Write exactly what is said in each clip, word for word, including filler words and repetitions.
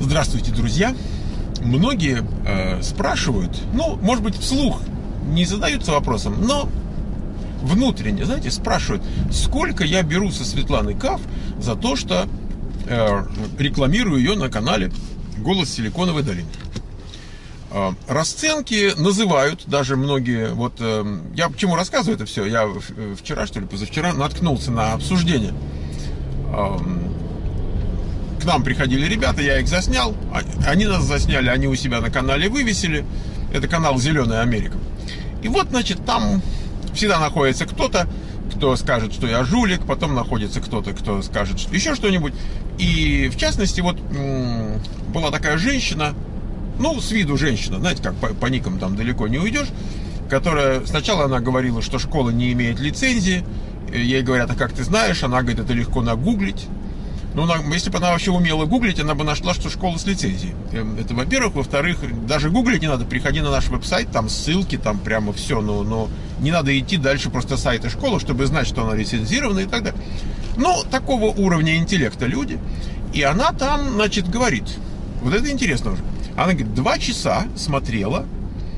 Здравствуйте, друзья! Многие э, спрашивают, ну, может быть, вслух не задаются вопросом, но внутренне, знаете, спрашивают, сколько я беру со Светланы Каф за то, что э, рекламирую ее на канале «Голос Силиконовой долины». Э, расценки называют даже многие. Вот э, я почему рассказываю это все? Я вчера, что ли, позавчера наткнулся на обсуждение. Э, К нам приходили ребята, я их заснял, они нас засняли, они у себя на канале вывесили. Это канал «Зеленая Америка». И вот, значит, там всегда находится кто-то, кто скажет, что я жулик, потом находится кто-то, кто скажет что еще что-нибудь. И, в частности, вот была такая женщина, ну, с виду женщина, знаете, как по, по никам там далеко не уйдешь, которая, сначала она говорила, что школа не имеет лицензии. Ей говорят, а как ты знаешь? Она говорит, это легко нагуглить. Ну, если бы она вообще умела гуглить, она бы нашла, что школа с лицензией. Это, во-первых. Во-вторых, даже гуглить не надо. Приходи на наш веб-сайт, там ссылки, там прямо все. Но, но не надо идти дальше просто сайта школы, чтобы знать, что она лицензирована и так далее. Ну, такого уровня интеллекта люди. И она там, значит, говорит. Вот это интересно уже. Она говорит, два часа смотрела...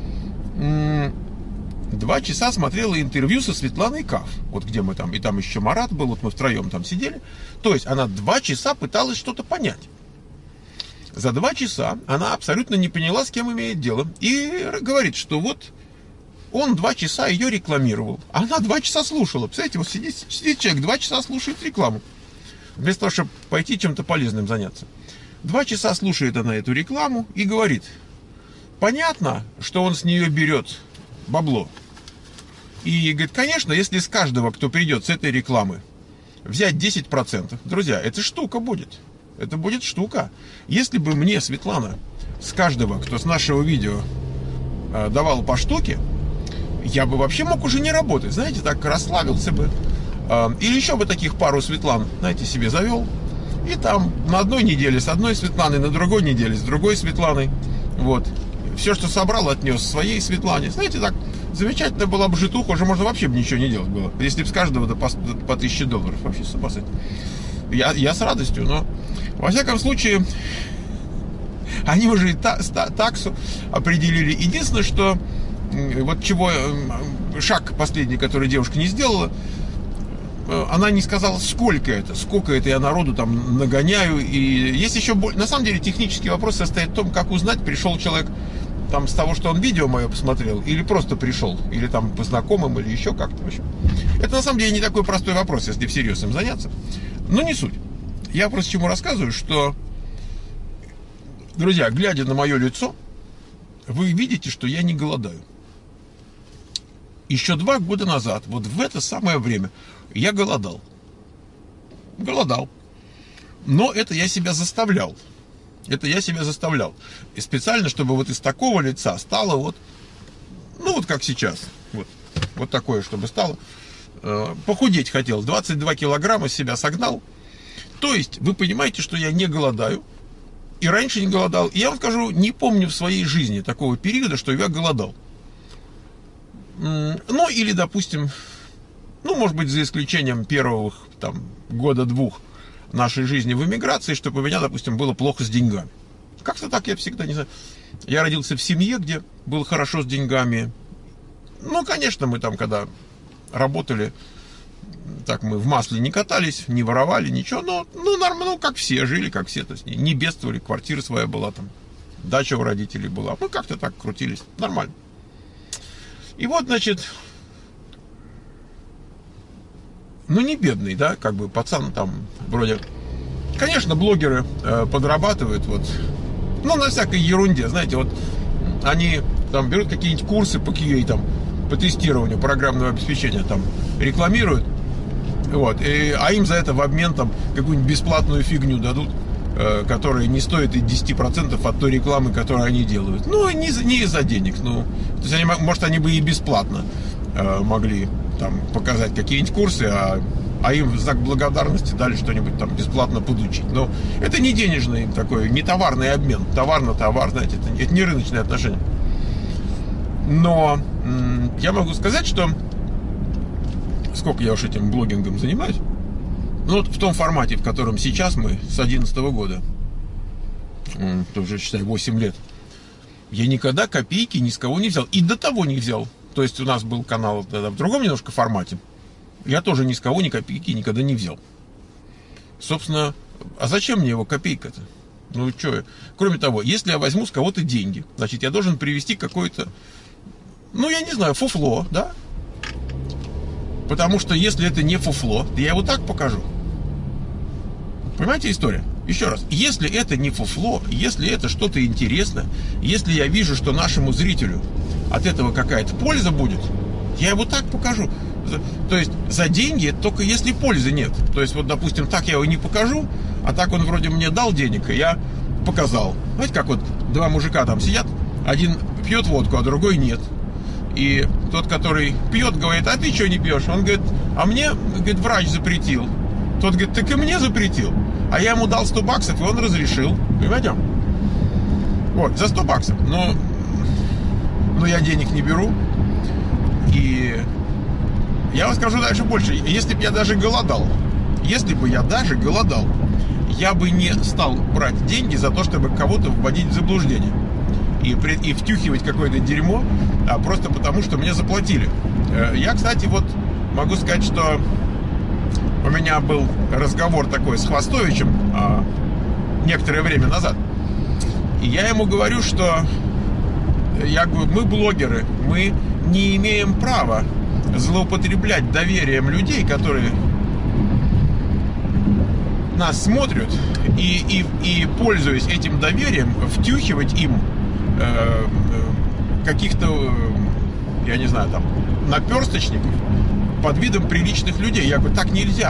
Два часа смотрела интервью со Светланой Каф. Вот где мы там, и там еще Марат был, вот мы втроем там сидели. То есть она два часа пыталась что-то понять. За два часа она абсолютно не поняла, с кем имеет дело. И говорит, что вот он два часа ее рекламировал. А она два часа слушала. Представляете, вот сидит, сидит человек, два часа слушает рекламу. Вместо того, чтобы пойти чем-то полезным заняться. Два часа слушает она эту рекламу и говорит, понятно, что он с нее берет бабло. И говорит, конечно, если с каждого, кто придет с этой рекламы, взять десять процентов, друзья, это штука будет. Это будет штука. Если бы мне, Светлана, с каждого, кто с нашего видео э, давал по штуке, я бы вообще мог уже не работать. Знаете, так расслабился бы. Э, или еще бы таких пару Светлан, знаете, себе завел. И там на одной неделе с одной Светланой, на другой неделе с другой Светланой. Вот. Все, что собрал, отнес своей Светлане. Знаете, так замечательно была бы житуха, уже можно вообще бы ничего не делать было. Если бы с каждого до по, по тысяче долларов. Вообще с ума сойти. Я, я с радостью, но во всяком случае они уже и та, та, таксу определили. Единственное, что вот чего шаг последний, который девушка не сделала, она не сказала, сколько это, сколько это я народу там нагоняю. И есть еще, на самом деле, технический вопрос состоит в том, как узнать, пришел человек там с того, что он видео мое посмотрел, или просто пришел, или там по знакомым, или еще как-то. В общем, это на самом деле не такой простой вопрос, если всерьез им заняться. Но не суть. Я просто чему рассказываю, что, друзья, глядя на мое лицо, вы видите, что я не голодаю. Еще два года назад, вот в это самое время, я голодал. Голодал. Но это я себя заставлял. Это я себя заставлял. И специально, чтобы вот из такого лица стало вот, ну вот как сейчас. Вот, вот такое, чтобы стало. Э, похудеть хотел. двадцать два килограмма себя согнал. То есть, вы понимаете, что я не голодаю. И раньше не голодал. И я вам скажу, не помню в своей жизни такого периода, что я голодал. Ну, или, допустим, ну, может быть, за исключением первых, там, года-двух нашей жизни в эмиграции, чтобы у меня, допустим, было плохо с деньгами. Как-то так я всегда, не знаю. Я родился в семье, где было хорошо с деньгами. Ну, конечно, мы там, когда работали, так мы в масле не катались, не воровали, ничего, но, ну, нормально, ну, как все, жили, как все, то есть не бедствовали, квартира своя была там, дача у родителей была. Ну, как-то так крутились, нормально. И вот, значит, ну, не бедный, да, как бы пацан там вроде... Конечно, блогеры э, подрабатывают, вот, ну, на всякой ерунде, знаете, вот, они там берут какие-нибудь курсы по кью эй, там, по тестированию программного обеспечения, там, рекламируют, вот, и, а им за это в обмен, там, какую-нибудь бесплатную фигню дадут, э, которая не стоит и десять процентов от той рекламы, которую они делают. Ну, не, не из-за денег, ну, то есть, они, может, они бы и бесплатно э, могли... там показать какие-нибудь курсы, а, а им в знак благодарности дали что-нибудь там бесплатно подучить. Но это не денежный такой, не товарный обмен. Товар на товар, знаете, это, это не рыночные отношения. Но м- я могу сказать, что сколько я уж этим блогингом занимаюсь, ну вот в том формате, в котором сейчас мы с две тысячи одиннадцатого года, тоже, считай, восемь лет, я никогда копейки ни с кого не взял. И до того не взял. То есть у нас был канал тогда в другом немножко формате. Я тоже ни с кого ни копейки никогда не взял. Собственно, а зачем мне его копейка-то? Ну, что? Кроме того, если я возьму с кого-то деньги, значит, я должен привезти какое-то, ну, я не знаю, фуфло, да? Потому что если это не фуфло, то я его так покажу. Понимаете история? Еще раз, если это не фуфло, если это что-то интересное, если я вижу, что нашему зрителю от этого какая-то польза будет, я его так покажу. То есть за деньги это только если пользы нет. То есть вот, допустим, так я его не покажу, а так он вроде мне дал денег, и я показал. Знаете, как вот два мужика там сидят, один пьет водку, а другой нет. И тот, который пьет, говорит: а ты что не пьешь? Он говорит: а мне, говорит, врач запретил. Тот говорит: так и мне запретил. А я ему дал сто баксов, и он разрешил. Понимаете? Вот, за сто баксов. Но, но я денег не беру. И я вам скажу дальше больше. Если бы я даже голодал, если бы я даже голодал, я бы не стал брать деньги за то, чтобы кого-то вводить в заблуждение. И, и втюхивать какое-то дерьмо, а просто потому, что мне заплатили. Я, кстати, вот могу сказать, что у меня был разговор такой с Хвостовичем а, некоторое время назад. И я ему говорю, что я говорю, мы блогеры, мы не имеем права злоупотреблять доверием людей, которые нас смотрят, и, и, и пользуясь этим доверием, втюхивать им э, каких-то, я не знаю, там, наперсточников под видом приличных людей. Я говорю, так нельзя.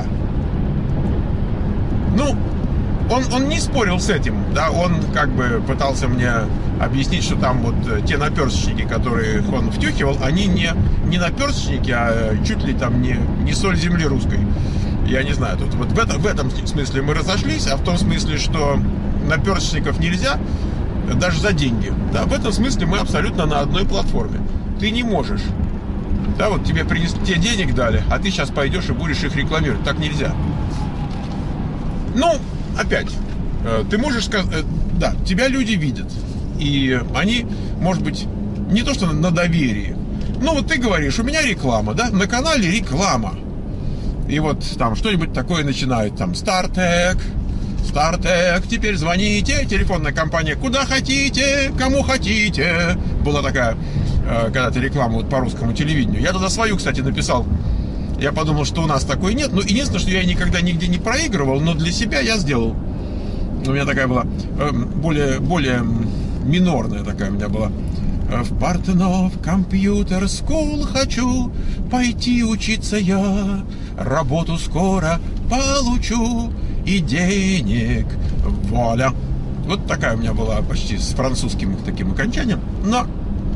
Ну, он, он не спорил с этим, да, он как бы пытался мне объяснить, что там вот те наперсточники, которые он втюхивал, они не, не наперсточники, а чуть ли там не, не соль земли русской. Я не знаю, тут вот в этом, в этом смысле мы разошлись, а в том смысле, что наперсточников нельзя даже за деньги. Да, в этом смысле мы абсолютно на одной платформе. Ты не можешь. Да, вот тебе принесли, тебе денег дали, а ты сейчас пойдешь и будешь их рекламировать. Так нельзя. Ну, опять, ты можешь сказать, да, тебя люди видят. И они, может быть, не то что на доверии. Ну, вот ты говоришь, у меня реклама, да, на канале реклама. И вот там что-нибудь такое начинают, там, StarTech, StarTech, теперь звоните, телефонная компания, куда хотите, кому хотите. Была такая когда-то реклама вот по русскому телевидению. Я туда свою, кстати, написал. Я подумал, что у нас такой нет. Ну, единственное, что я никогда нигде не проигрывал, но для себя я сделал. У меня такая была, более, более минорная такая у меня была. В Партенов компьютер school хочу пойти учиться я. Работу скоро получу и денег воля. Вот такая у меня была почти с французским таким окончанием. Но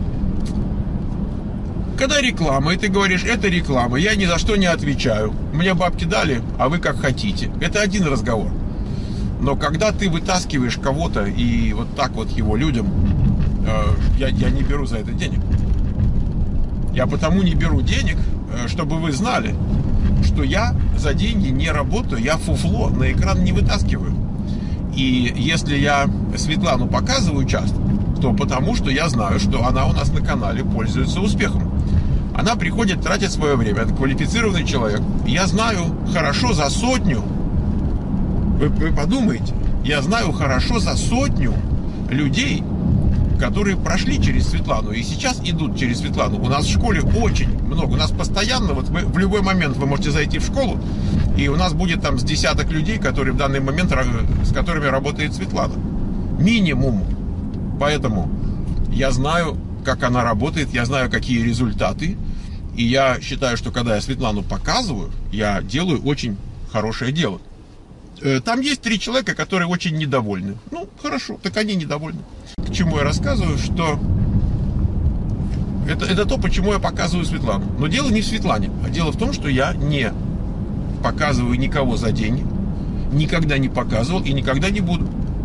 когда реклама, и ты говоришь, это реклама, я ни за что не отвечаю. Мне бабки дали, а вы как хотите. Это один разговор. Но когда ты вытаскиваешь кого-то и вот так вот его людям, э, я, я не беру за это денег. Я потому не беру денег, чтобы вы знали, что я за деньги не работаю, я фуфло на экран не вытаскиваю. И если я Светлану показываю часто, то потому что я знаю, что она у нас на канале пользуется успехом. Она приходит, тратит свое время, это квалифицированный человек. Я знаю хорошо за сотню, вы, вы подумайте, я знаю хорошо за сотню людей, которые прошли через Светлану и сейчас идут через Светлану. У нас в школе очень много, у нас постоянно, вот вы, в любой момент вы можете зайти в школу, и у нас будет там с десяток людей, которые в данный момент, с которыми работает Светлана. Минимум. Поэтому я знаю, как она работает, я знаю, какие результаты. И я считаю, что когда я Светлану показываю, я делаю очень хорошее дело. Там есть три человека, которые очень недовольны. Ну, хорошо, так они недовольны. К чему я рассказываю, что это, это то, почему я показываю Светлану. Но дело не в Светлане, а дело в том, что я не показываю никого за деньги, никогда не показывал и никогда не буду.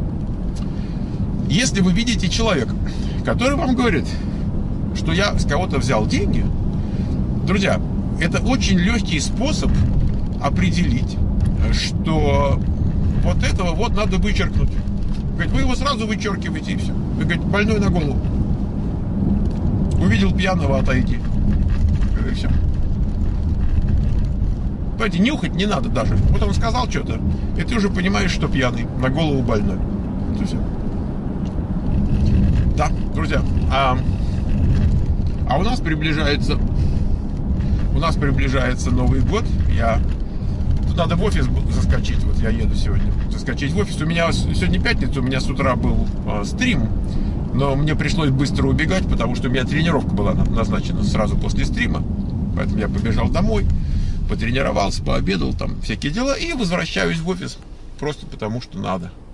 Если вы видите человека, который вам говорит, что я с кого-то взял деньги, друзья, это очень легкий способ определить, что вот этого вот надо вычеркнуть. Говорит, вы его сразу вычеркиваете и все. Вы говорите, больной на голову. Увидел пьяного, отойди. И все. Понимаете, нюхать не надо даже. Вот он сказал что-то, и ты уже понимаешь, что пьяный, на голову больной. Это все. Да, друзья, а, а у нас приближается, у нас приближается Новый год. Я тут надо в офис заскочить. Вот я еду сегодня заскочить в офис. У меня сегодня пятница, у меня с утра был а, стрим, но мне пришлось быстро убегать, потому что у меня тренировка была назначена сразу после стрима. Поэтому я побежал домой, потренировался, пообедал, там всякие дела, и возвращаюсь в офис просто потому, что надо.